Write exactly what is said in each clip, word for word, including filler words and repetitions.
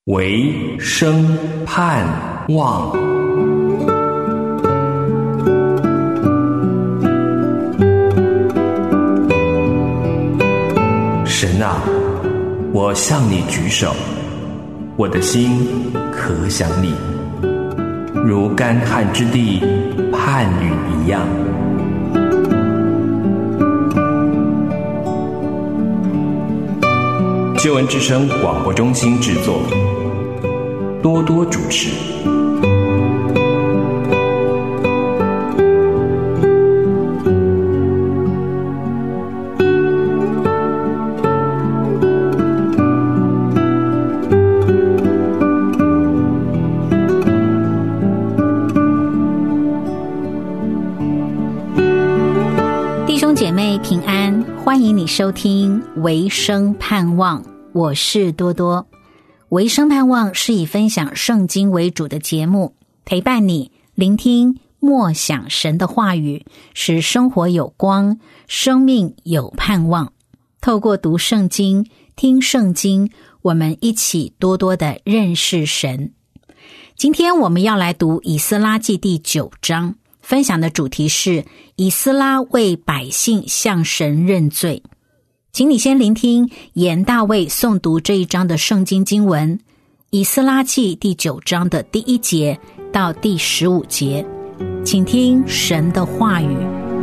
唯生盼望。神啊，我向你举手，我的心可想你，如干旱之地盼雨一样。救恩之声广播中心制作，多多主持。 弟兄姐妹平安，欢迎你收听唯生盼望，我是多多。唯生盼望是以分享圣经为主的节目，陪伴你聆听默想神的话语，使生活有光，生命有盼望。透过读圣经、听圣经，我们一起多多的认识神。今天我们要来读以斯拉记第九章，分享的主题是以斯拉为百姓向神认罪。请你先聆听严大卫诵读这一章的圣经经文，以斯拉记第九章的第一节到第十五节，请听神的话语。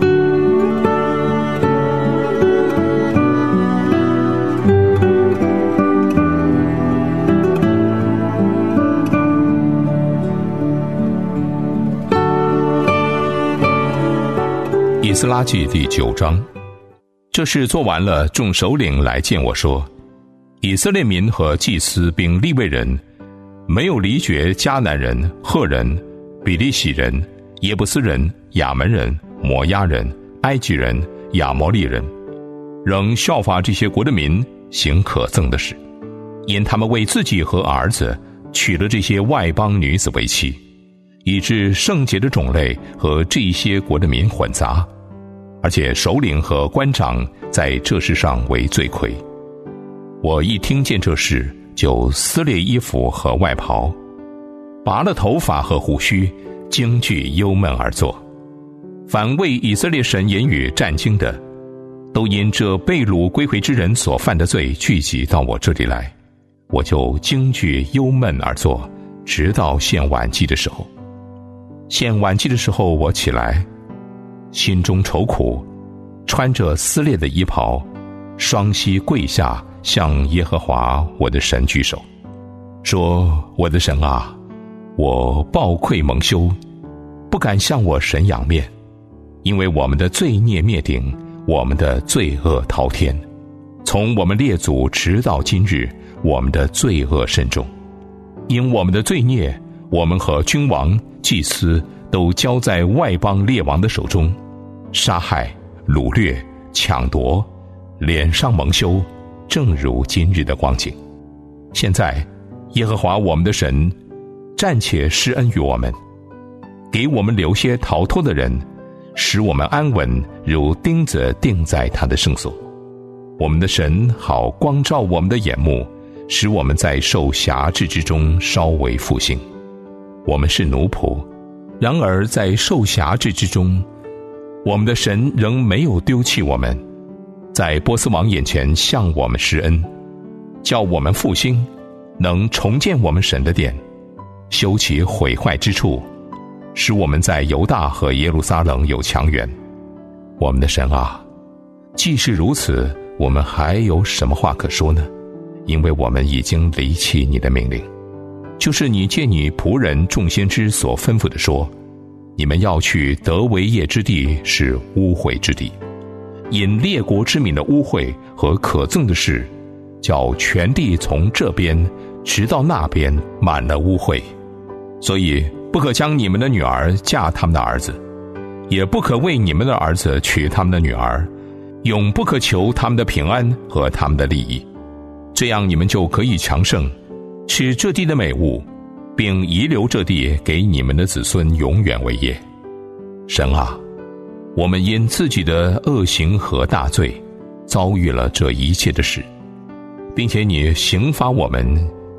以斯拉记第九章，这事做完了，众首领来见我说，以色列民和祭司并利未人没有离绝迦南人、赫人、比利洗人、耶布斯人、亚门人、摩押人、埃及人、亚摩利人，仍效法这些国的民行可憎的事，因他们为自己和儿子娶了这些外邦女子为妻，以致圣洁的种类和这一些国的民混杂，而且首领和官长在这事上为罪魁。我一听见这事，就撕裂衣服和外袍，拔了头发和胡须，惊惧忧闷而坐。凡为以色列神言语战惊的，都因这被掳归回之人所犯的罪聚集到我这里来，我就惊惧忧闷而坐，直到献晚祭的时候。献晚祭的时候，我起来，心中愁苦，穿着撕裂的衣袍，双膝跪下，向耶和华我的神举手，说：我的神啊，我抱愧蒙羞，不敢向我神仰面，因为我们的罪孽灭顶，我们的罪恶滔天，从我们列祖直到今日，我们的罪恶甚重。因我们的罪孽，我们和君王、祭司都交在外邦列王的手中，杀害、掳掠、抢夺，脸上蒙羞，正如今日的光景。现在耶和华我们的神暂且施恩于我们，给我们留些逃脱的人，使我们安稳，如钉子钉在他的圣所。我们的神好光照我们的眼目，使我们在受辖制之中稍微复兴。我们是奴仆，然而在受辖制之中，我们的神仍没有丢弃我们，在波斯王眼前向我们施恩，叫我们复兴，能重建我们神的殿，修其毁坏之处，使我们在犹大和耶路撒冷有强援。我们的神啊，既是如此，我们还有什么话可说呢？因为我们已经离弃你的命令，就是你借你仆人众先知所吩咐的说，你们要去得为业之地是污秽之地，因列国之民的污秽和可憎的事，叫全地从这边直到那边满了污秽。所以不可将你们的女儿嫁他们的儿子，也不可为你们的儿子娶他们的女儿，永不可求他们的平安和他们的利益，这样你们就可以强盛，吃这地的美物，并遗留这地给你们的子孙永远为业。神啊，我们因自己的恶行和大罪遭遇了这一切的事，并且你刑罚我们，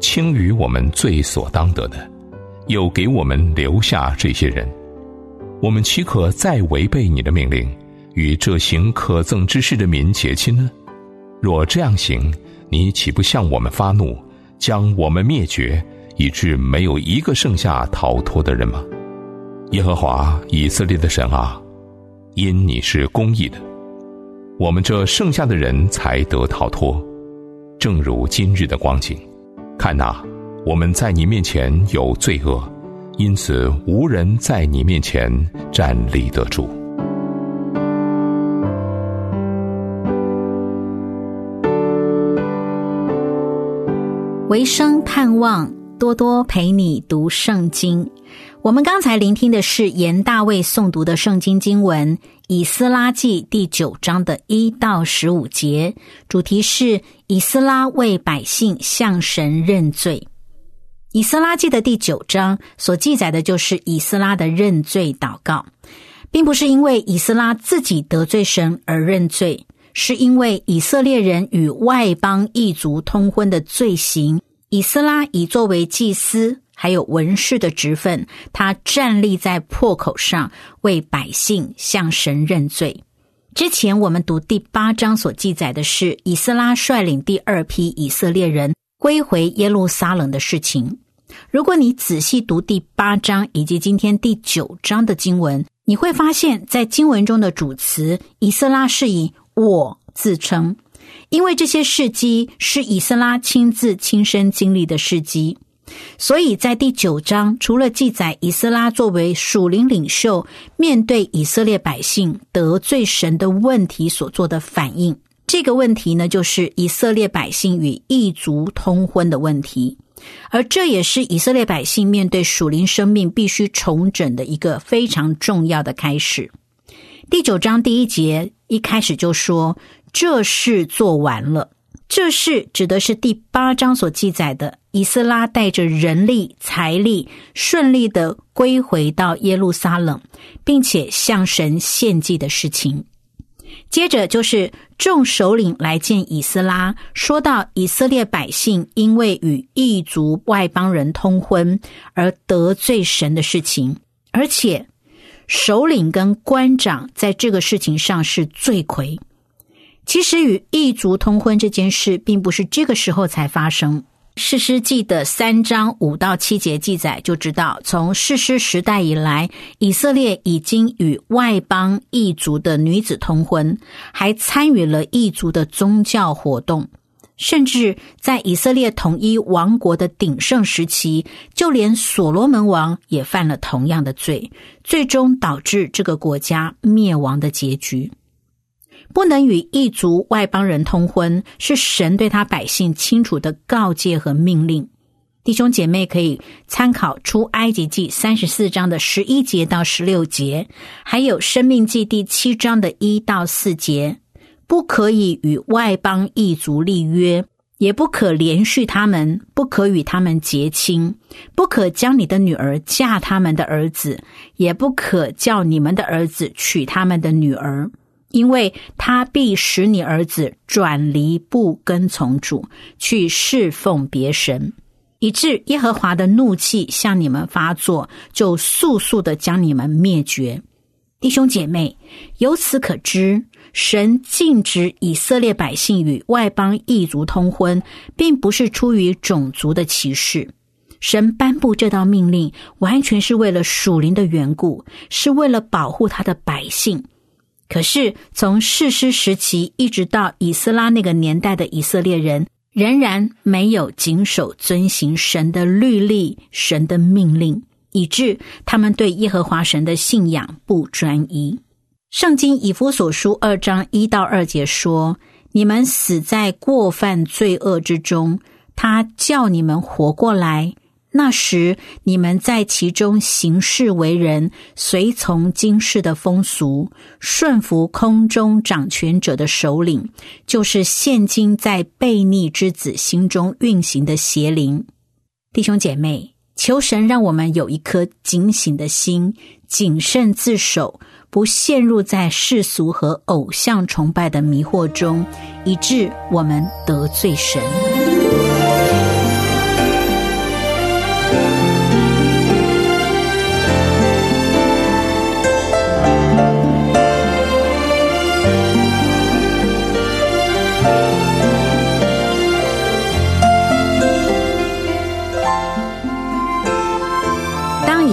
轻于我们罪所当得的，又给我们留下这些人，我们岂可再违背你的命令，与这行可憎之事的民结亲呢？若这样行，你岂不向我们发怒，将我们灭绝，以致没有一个剩下逃脱的人吗？耶和华以色列的神啊，因你是公义的，我们这剩下的人才得逃脱。正如今日的光景，看哪，我们在你面前有罪恶，因此无人在你面前站立得住。 维生盼望多多陪你读圣经。我们刚才聆听的是严大卫诵读的圣经经文以斯拉记第九章的一到十五节，主题是以斯拉为百姓向神认罪。以斯拉记的第九章所记载的就是以斯拉的认罪祷告，并不是因为以斯拉自己得罪神而认罪，是因为以色列人与外邦异族通婚的罪行，以斯拉以作为祭司还有文士的职分，他站立在破口上为百姓向神认罪。之前我们读第八章所记载的是以斯拉率领第二批以色列人归回耶路撒冷的事情。如果你仔细读第八章以及今天第九章的经文，你会发现在经文中的主词以斯拉是以我自称，因为这些事迹是以斯拉亲自亲身经历的事迹。所以在第九章，除了记载以斯拉作为属灵领袖面对以色列百姓得罪神的问题所做的反应，这个问题呢，就是以色列百姓与异族通婚的问题，而这也是以色列百姓面对属灵生命必须重整的一个非常重要的开始。第九章第一节一开始就说这事做完了，这事指的是第八章所记载的以斯拉带着人力财力顺利地归回到耶路撒冷，并且向神献祭的事情。接着就是众首领来见以斯拉，说到以色列百姓因为与异族外邦人通婚而得罪神的事情，而且首领跟官长在这个事情上是罪魁。其实与异族通婚这件事并不是这个时候才发生，士师记的三章五到七节记载就知道，从士师时代以来，以色列已经与外邦异族的女子通婚，还参与了异族的宗教活动，甚至在以色列统一王国的鼎盛时期，就连所罗门王也犯了同样的罪，最终导致这个国家灭亡的结局。不能与异族外邦人通婚，是神对他百姓清楚的告诫和命令。弟兄姐妹可以参考出埃及记三十四章的十一节到十六节，还有申命记第七章的一到四节。不可以与外邦异族立约，也不可连续他们，不可与他们结亲，不可将你的女儿嫁他们的儿子，也不可叫你们的儿子娶他们的女儿，因为他必使你儿子转离不跟从主，去侍奉别神，以致耶和华的怒气向你们发作，就速速的将你们灭绝。弟兄姐妹，由此可知，神禁止以色列百姓与外邦异族通婚，并不是出于种族的歧视。神颁布这道命令，完全是为了属灵的缘故，是为了保护他的百姓。可是从士师时期一直到以斯拉那个年代的以色列人，仍然没有谨守遵行神的律例、神的命令，以致他们对耶和华神的信仰不专一。圣经以弗所书二章一到二节说，你们死在过犯罪恶之中，他叫你们活过来，那时你们在其中行事为人，随从今世的风俗，顺服空中掌权者的首领，就是现今在悖逆之子心中运行的邪灵。弟兄姐妹，求神让我们有一颗警醒的心，谨慎自守，不陷入在世俗和偶像崇拜的迷惑中，以致我们得罪神。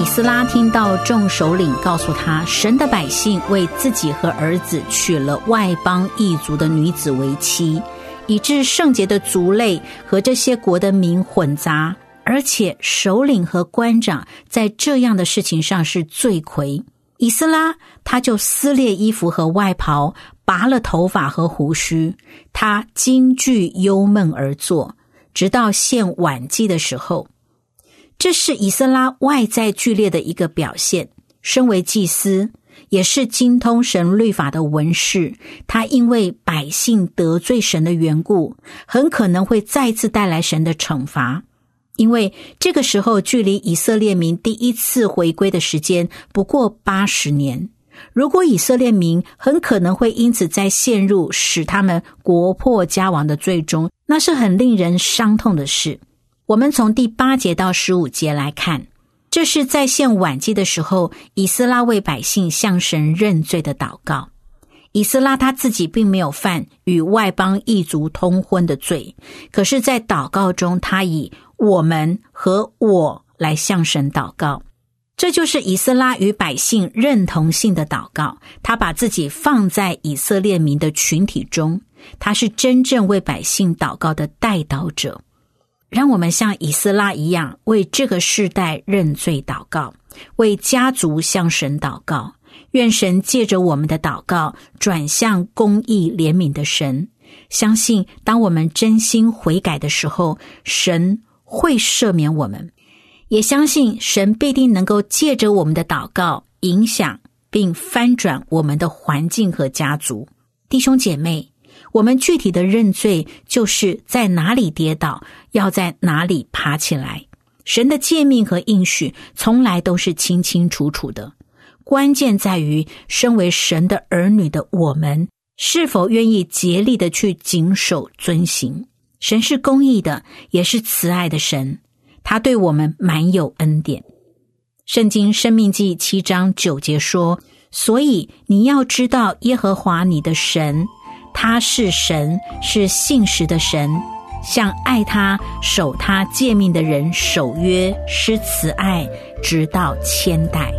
斯拉听到众首领告诉他，神的百姓为自己和儿子娶了外邦异族的女子为妻，以致圣洁的族类和这些国的民混杂，而且首领和官长在这样的事情上是罪魁。以斯拉他就撕裂衣服和外袍，拔了头发和胡须，他惊惧忧闷而坐，直到献晚祭的时候。这是以斯拉外在剧烈的一个表现。身为祭司，也是精通神律法的文士，他因为百姓得罪神的缘故，很可能会再次带来神的惩罚。因为这个时候距离以色列民第一次回归的时间不过八十年，如果以色列民很可能会因此再陷入使他们国破家亡的罪中，那是很令人伤痛的事。我们从第八节到十五节来看，这是在献晚祭的时候，以斯拉为百姓向神认罪的祷告。以斯拉他自己并没有犯与外邦异族通婚的罪，可是在祷告中，他以我们和我来向神祷告。这就是以斯拉与百姓认同性的祷告，他把自己放在以色列民的群体中，他是真正为百姓祷告的代祷者。让我们像以斯拉一样，为这个世代认罪祷告，为家族向神祷告。愿神借着我们的祷告转向公义怜悯的神，相信当我们真心悔改的时候，神会赦免我们，也相信神必定能够借着我们的祷告影响并翻转我们的环境和家族。弟兄姐妹，我们具体的认罪就是在哪里跌倒，要在哪里爬起来。神的诫命和应许从来都是清清楚楚的，关键在于身为神的儿女的我们是否愿意竭力的去谨守遵行。神是公义的，也是慈爱的神，他对我们满有恩典。圣经申命记七章九节说，所以你要知道耶和华你的神，他是神，是信实的神，向爱他守他诫命的人守约，施慈爱，直到千代。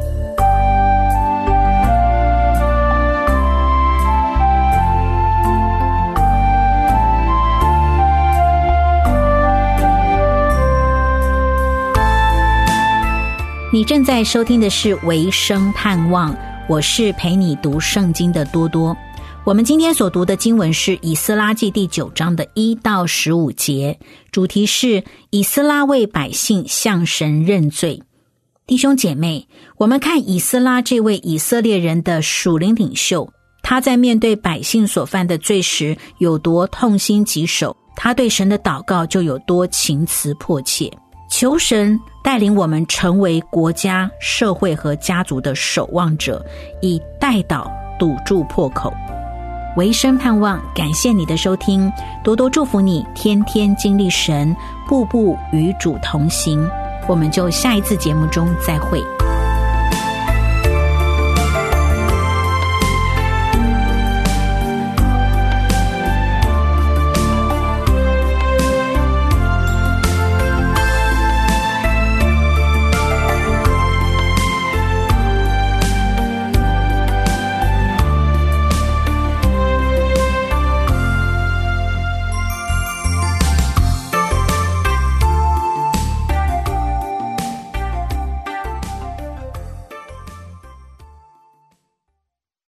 你正在收听的是维生盼望，我是陪你读圣经的多多。我们今天所读的经文是以斯拉记第九章的一到十五节，主题是以斯拉为百姓向神认罪。弟兄姐妹，我们看以斯拉这位以色列人的属灵领袖，他在面对百姓所犯的罪时有多痛心疾首，他对神的祷告就有多情辞迫切。求神带领我们成为国家、社会和家族的守望者，以代祷堵住破口。维生盼望，感谢你的收听，多多祝福你，天天经历神，步步与主同行。我们就下一次节目中再会。